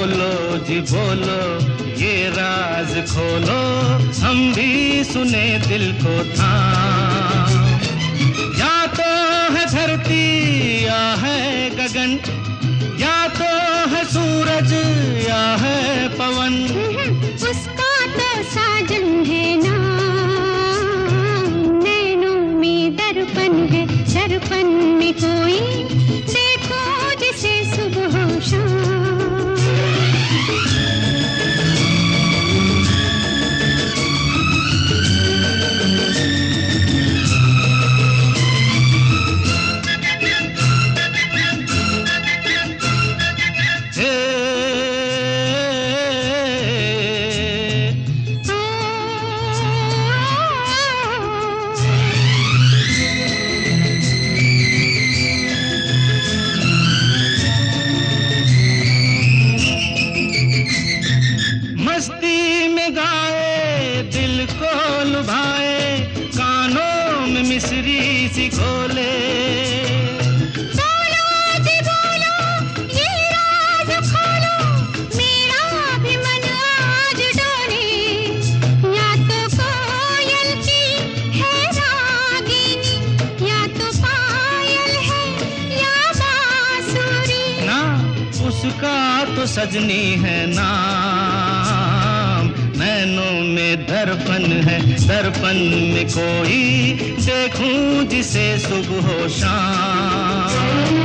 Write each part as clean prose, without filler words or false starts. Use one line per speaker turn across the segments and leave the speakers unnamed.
बोलो जी बोलो, ये राज खोलो, हम भी सुने दिल को थाम। या तो है धरती या है गगन, या तो है सूरज या है पवन,
उसका तो साजन है नाम। नैनों में दर्पण है, दर्पण में कोई देखो जिसे सुबह शाम।
मस्ती में गाए, दिल को लुभाए, कानों में मिश्री सी खोले।
बोलो जी बोलो, ये राज खोलो, मेरा भी मन आज डोले। या तो कोयल की है रागिनी, या तो पायल है या बांसुरी।
ना उसका तो सजनी है नाम। नैनों में दर्पण है, दर्पण में कोई देखूं जिसे सुबह शाम।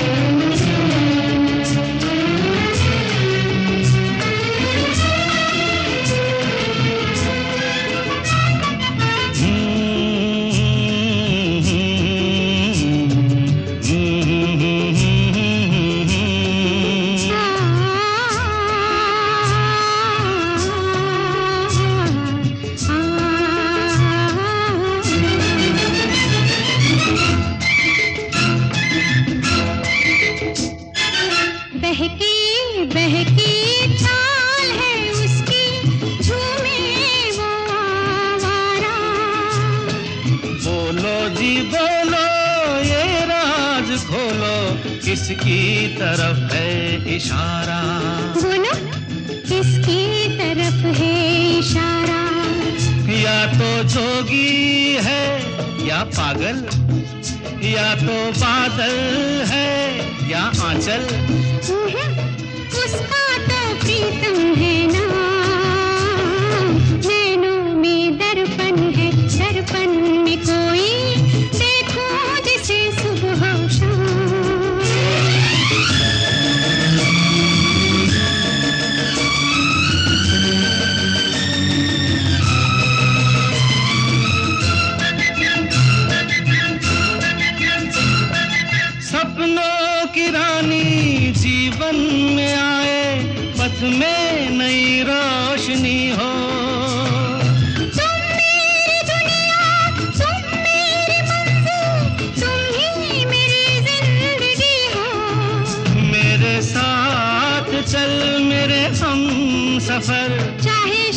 बहकी बहकी चाल है उसकी, झूमे वो आवारा।
बोलो जी बोलो, ये राज खोलो, किसकी तरफ है इशारा?
बोलो किसकी तरफ है इशारा?
या तो जोगी है या पागल, या तो बादल है या आंचल,
उसका तो प्रीतम है नाम। नैनों में दर्पण है, दर्पण में कोई देखो जिसे सुबह शाम।
सपनों की रानी जीवन में आए, पथ में नई रोशनी हो।
तुम मेरी दुनिया, तुम मेरी मंजिल, तुम ही मेरी जिंदगी हो।
मेरे साथ चल मेरे हम सफर,
चाहे